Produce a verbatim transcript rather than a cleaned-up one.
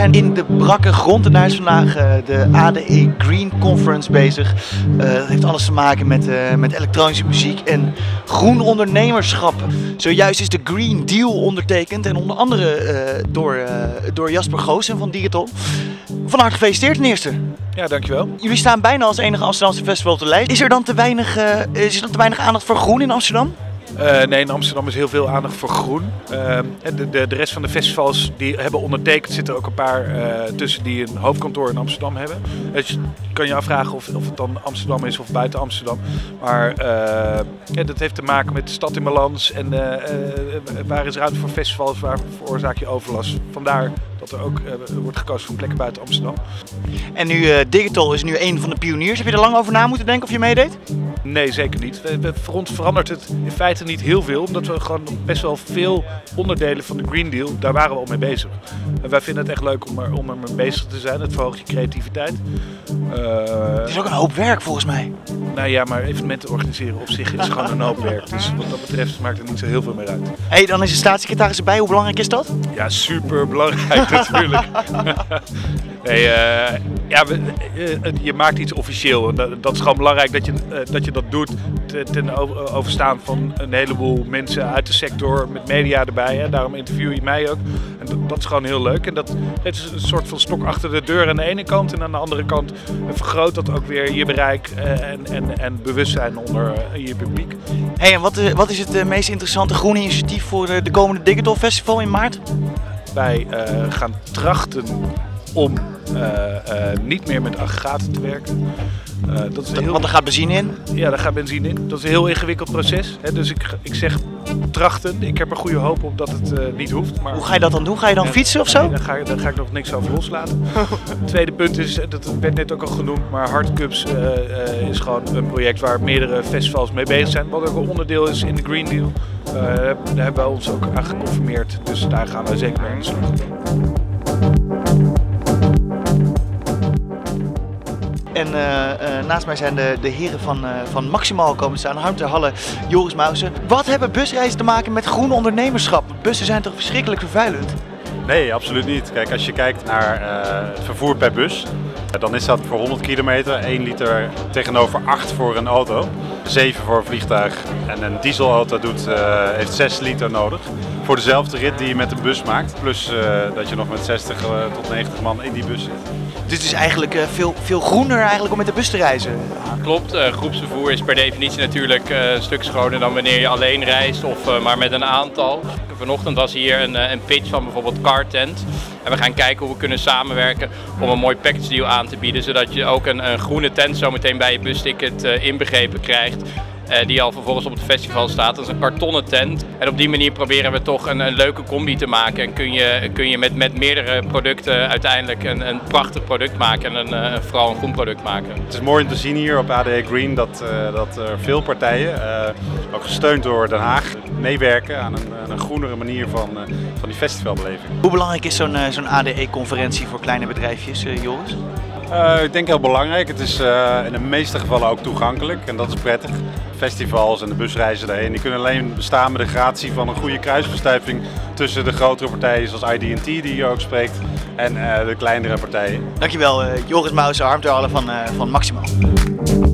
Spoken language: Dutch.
zijn in de brakke grond en daar is vandaag uh, de A D E Green Conference bezig. Uh, dat heeft alles te maken met, uh, met elektronische muziek en groen ondernemerschap. Zojuist is de Green Deal ondertekend en onder andere uh, door, uh, door Jasper Goossen van Digital. Van harte gefeliciteerd ten eerste. Ja, dankjewel. Jullie staan bijna als enige Amsterdamse festival op de lijst. Is er dan te weinig, uh, is er dan te weinig aandacht voor groen in Amsterdam? Uh, nee, in Amsterdam is heel veel aandacht voor groen. Uh, de, de, de rest van de festivals die hebben ondertekend, zitten er ook een paar uh, tussen die een hoofdkantoor in Amsterdam hebben. Dus je kan je afvragen of, of het dan Amsterdam is of buiten Amsterdam. Maar uh, ja, dat heeft te maken met de stad in balans en uh, uh, waar is ruimte voor festivals, waar veroorzaak je overlast. Vandaar dat er ook uh, wordt gekozen voor plekken buiten Amsterdam. En nu uh, Digital is nu een van de pioniers. Heb je er lang over na moeten denken of je meedeed? Nee, zeker niet. We, we, voor ons verandert het in feite niet heel veel, omdat we gewoon best wel veel onderdelen van de Green Deal, daar waren we al mee bezig. En wij vinden het echt leuk om er, om er mee bezig te zijn. Het verhoogt je creativiteit. Uh, het is ook een hoop werk volgens mij. Nou ja, maar evenementen organiseren op zich is gewoon een hoop werk. Dus wat dat betreft maakt het niet zo heel veel meer uit. Hey, dan is de staatssecretaris erbij. Hoe belangrijk is dat? Ja, super belangrijk natuurlijk. Nee, uh, ja, we, uh, je maakt iets officieel. Dat, dat is gewoon belangrijk dat je, uh, dat, je dat doet ten overstaan van een heleboel mensen uit de sector met media erbij. Hè. Daarom interview je mij ook. En dat, dat is gewoon heel leuk. En dat het is een soort van stok achter de deur aan de ene kant. En aan de andere kant vergroot dat ook weer je bereik uh, en, en, en bewustzijn onder uh, je publiek. Hey, en wat, uh, wat is het uh, meest interessante groene initiatief voor uh, de komende Digital Festival in maart? Wij uh, gaan trachten om uh, uh, niet meer met aggregaten te werken. Uh, dat is heel... Want er gaat benzine in? Ja, daar gaat benzine in. Dat is een heel ingewikkeld proces. Hè? Dus ik, ik zeg trachten. Ik heb er goede hoop op dat het uh, niet hoeft. Maar... Hoe ga je dat dan doen? Ga je dan ja, fietsen of zo? Nee, daar, ga, daar ga ik nog niks over loslaten. Het tweede punt is, dat werd net ook al genoemd, maar Hardcups uh, uh, is gewoon een project waar meerdere festivals mee bezig zijn. Wat ook een onderdeel is in de Green Deal. Uh, daar hebben we ons ook aan geconformeerd. Dus daar gaan we zeker mee aan de slag. En uh, uh, naast mij zijn de, de heren van, uh, van Maximal komen staan. Harm ter Halle, Joris Mausen. Wat hebben busreizen te maken met groen ondernemerschap? Bussen zijn toch verschrikkelijk vervuilend? Nee, absoluut niet. Kijk, als je kijkt naar uh, het vervoer per bus, dan is dat voor honderd kilometer één liter tegenover acht voor een auto, zeven voor een vliegtuig. En een dieselauto doet, uh, heeft zes liter nodig voor dezelfde rit die je met een bus maakt. Plus uh, dat je nog met zestig uh, tot negentig man in die bus zit. Dus het is eigenlijk uh, veel, veel groener eigenlijk om met de bus te reizen. Klopt, uh, groepsvervoer is per definitie natuurlijk uh, een stuk schoner dan wanneer je alleen reist of uh, maar met een aantal. Vanochtend was hier een, uh, een pitch van bijvoorbeeld Cartent. En we gaan kijken hoe we kunnen samenwerken om een mooi package deal aan te bieden. Zodat je ook een, een groene tent zometeen bij je busticket uh, inbegrepen krijgt. Uh, die al vervolgens op het festival staat. Dat is een kartonnen tent. En op die manier proberen we toch een, een leuke combi te maken. En kun je, kun je met, met meerdere producten uiteindelijk een, een prachtig product maken. En een, uh, vooral een groen product maken. Het is mooi om te zien hier op A D E Green dat, uh, dat er veel partijen, uh, ook gesteund door Den Haag, meewerken aan een, aan een groenere manier van, uh, van die festivalbeleving. Hoe belangrijk is zo'n uh, zo'n A D E-conferentie voor kleine bedrijfjes, uh, Joris? Uh, ik denk heel belangrijk. Het is uh, in de meeste gevallen ook toegankelijk en dat is prettig. Festivals en de busreizen daarheen die kunnen alleen bestaan met de gratie van een goede kruisverstuiving tussen de grotere partijen zoals I D en T die hier ook spreekt en uh, de kleinere partijen. Dankjewel uh, Joris Mausen, Harm ter Halle van, uh, van Maximal.